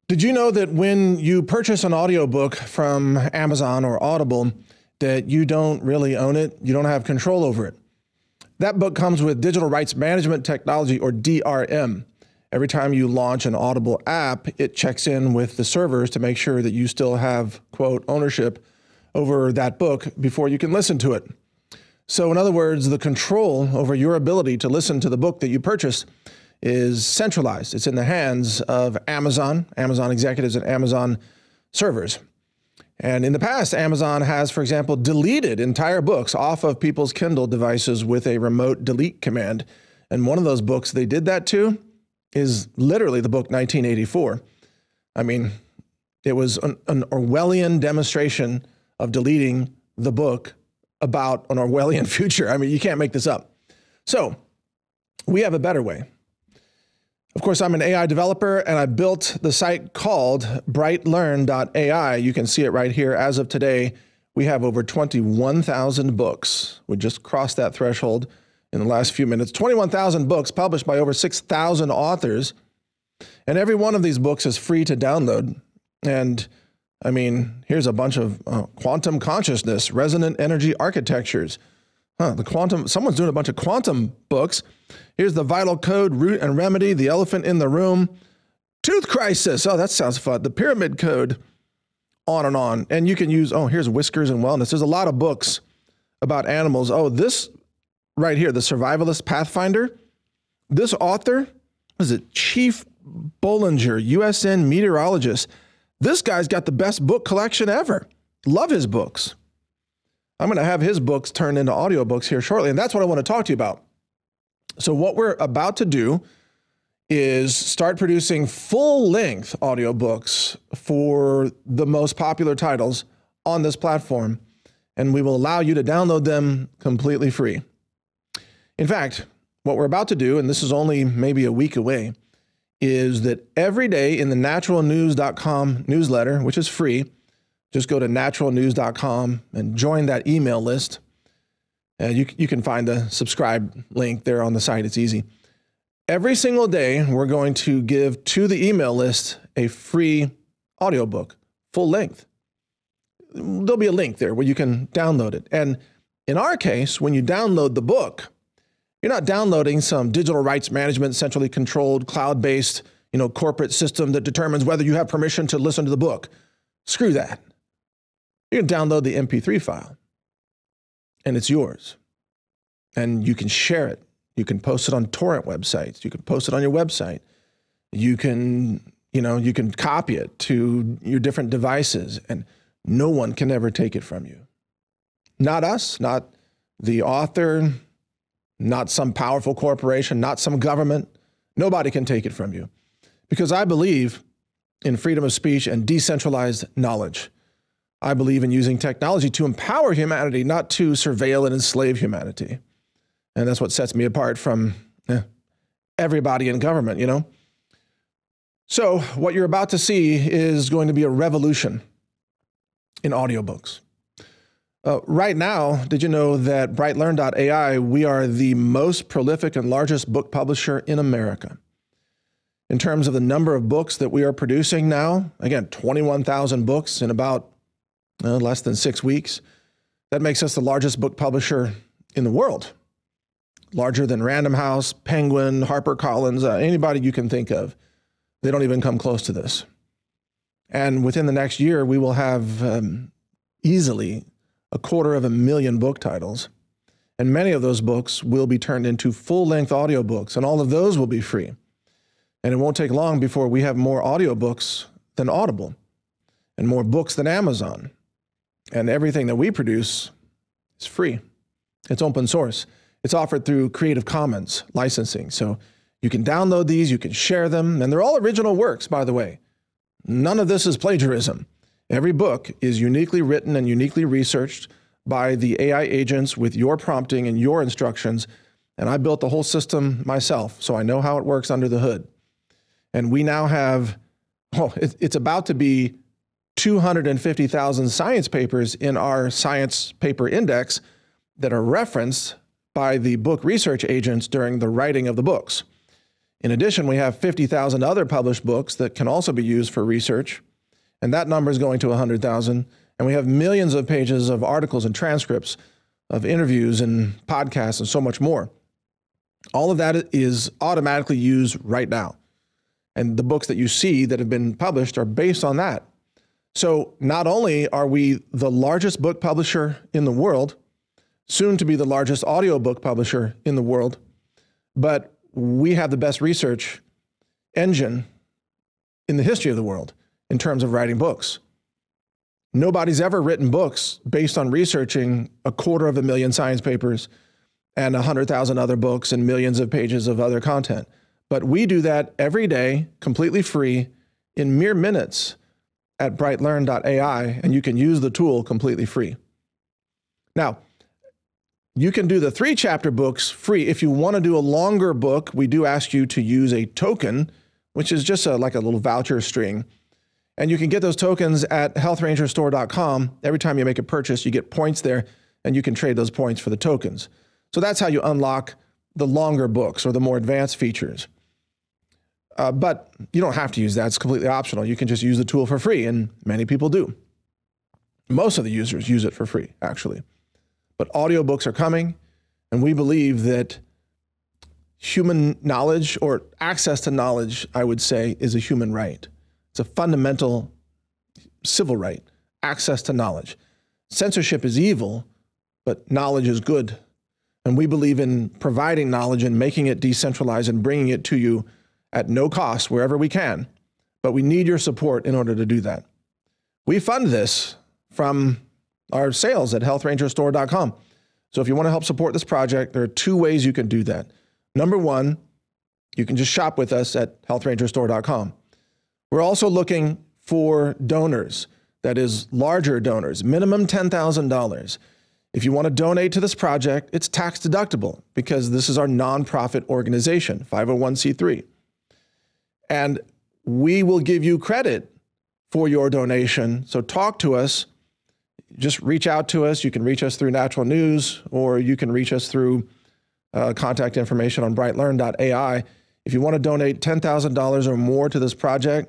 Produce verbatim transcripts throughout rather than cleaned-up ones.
Did you know that when you purchase an audiobook from Amazon or Audible, that you don't really own it? You don't have control over it. That book comes with digital rights management technology, or D R M. Every time you launch an Audible app, it checks in with the servers to make sure that you still have, quote, ownership over that book before you can listen to it. So in other words, the control over your ability to listen to the book that you purchased is centralized. It's in the hands of Amazon, Amazon executives and Amazon servers. And in the past, Amazon has, for example, deleted entire books off of people's Kindle devices with a remote delete command. And one of those books they did that to is literally the book nineteen eighty-four. I mean, it was an, an Orwellian demonstration of deleting the book about an Orwellian future. I mean, you can't make this up. So we have a better way. Of course, I'm an A I developer, and I built the site called bright learn dot A I. You can see it right here. As of today, we have over twenty-one thousand books. We just crossed that threshold in the last few minutes. twenty-one thousand books published by over six thousand authors. And every one of these books is free to download. And I mean, here's a bunch of uh, quantum consciousness, resonant energy architectures. Huh, the quantum, someone's doing a bunch of quantum books. Here's the vital code, root and remedy, the elephant in the room, tooth crisis. Oh, that sounds fun. The pyramid code, on and on. And you can use, oh, here's whiskers and wellness. There's a lot of books about animals. Oh, this right here, the survivalist pathfinder. This author, is it Chief Bollinger, U S N meteorologist. This guy's got the best book collection ever. Love his books. I'm going to have his books turned into audiobooks here shortly, and that's what I want to talk to you about. So what we're about to do is start producing full-length audiobooks for the most popular titles on this platform, and we will allow you to download them completely free. In fact, what we're about to do, and this is only maybe a week away, is that every day in the natural news dot com newsletter, which is free, just go to natural news dot com and join that email list. Uh, you, you can find the subscribe link there on the site. It's easy. Every single day, we're going to give to the email list a free audiobook, full length. There'll be a link there where you can download it. And in our case, when you download the book, you're not downloading some digital rights management, centrally controlled, cloud-based, you know, corporate system that determines whether you have permission to listen to the book. Screw that. You can download the M P three file, and it's yours. And you can share it. You can post it on torrent websites. You can post it on your website. You can, you know, you can copy it to your different devices, and no one can ever take it from you. Not us, not the author, not some powerful corporation, not some government. Nobody can take it from you. Because I believe in freedom of speech and decentralized knowledge. I believe in using technology to empower humanity, not to surveil and enslave humanity. And that's what sets me apart from eh, everybody in government, you know? So what you're about to see is going to be a revolution in audiobooks. Uh, right now, did you know that bright learn dot A I, we are the most prolific and largest book publisher in America? In terms of the number of books that we are producing now, again, twenty-one thousand books in about uh, less than six weeks. That makes us the largest book publisher in the world. Larger than Random House, Penguin, HarperCollins, uh, anybody you can think of. They don't even come close to this. And within the next year, we will have um, easily a quarter of a million book titles. And many of those books will be turned into full-length audiobooks, and all of those will be free. And it won't take long before we have more audiobooks than Audible, and more books than Amazon. And everything that we produce is free. It's open source. It's offered through Creative Commons licensing. So you can download these, you can share them, and they're all original works, by the way. None of this is plagiarism. Every book is uniquely written and uniquely researched by the A I agents with your prompting and your instructions. And I built the whole system myself, so I know how it works under the hood. And we now have, oh, it, it's about to be two hundred fifty thousand science papers in our science paper index that are referenced by the book research agents during the writing of the books. In addition, we have fifty thousand other published books that can also be used for research, and that number is going to one hundred thousand. And we have millions of pages of articles and transcripts of interviews and podcasts and so much more. All of that is automatically used right now. And the books that you see that have been published are based on that. So not only are we the largest book publisher in the world, soon to be the largest audiobook publisher in the world, but we have the best research engine in the history of the world in terms of writing books. Nobody's ever written books based on researching a quarter of a million science papers and one hundred thousand other books and millions of pages of other content. But we do that every day, completely free, in mere minutes at bright learn dot A I, and you can use the tool completely free. Now, you can do the three chapter books free. If you want to do a longer book, we do ask you to use a token, which is just a, like a little voucher string. And you can get those tokens at health ranger store dot com. Every time you make a purchase, you get points there, and you can trade those points for the tokens. So that's how you unlock the longer books or the more advanced features. Uh, but you don't have to use that. It's completely optional. You can just use the tool for free, and many people do. Most of the users use it for free, actually. But audiobooks are coming, and we believe that human knowledge, or access to knowledge, I would say, is a human right. It's a fundamental civil right, access to knowledge. Censorship is evil, but knowledge is good. And we believe in providing knowledge and making it decentralized and bringing it to you at no cost wherever we can. But we need your support in order to do that. We fund this from our sales at health ranger store dot com. So if you want to help support this project, there are two ways you can do that. Number one, you can just shop with us at health ranger store dot com. We're also looking for donors, that is larger donors, minimum ten thousand dollars. If you want to donate to this project, it's tax deductible because this is our nonprofit organization, five oh one c three. And we will give you credit for your donation. So talk to us. Just reach out to us. You can reach us through Natural News, or you can reach us through uh, contact information on bright learn dot A I. If you want to donate ten thousand dollars or more to this project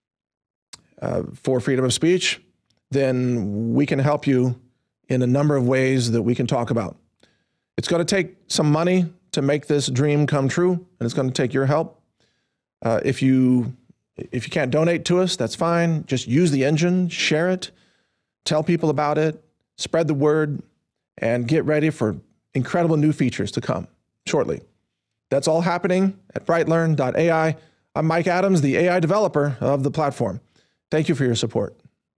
uh, for freedom of speech, then we can help you in a number of ways that we can talk about. It's going to take some money to make this dream come true, and it's going to take your help. Uh, if you if you can't donate to us, that's fine. Just use the engine, share it, tell people about it, spread the word, and get ready for incredible new features to come shortly. That's all happening at bright learn dot A I. I'm Mike Adams, the A I developer of the platform. Thank you for your support.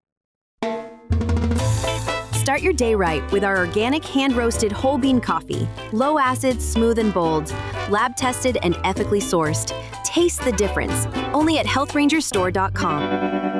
Start your day right with our organic hand-roasted whole bean coffee. Low acid, smooth and bold. Lab tested and ethically sourced. Taste the difference. Only at health ranger store dot com.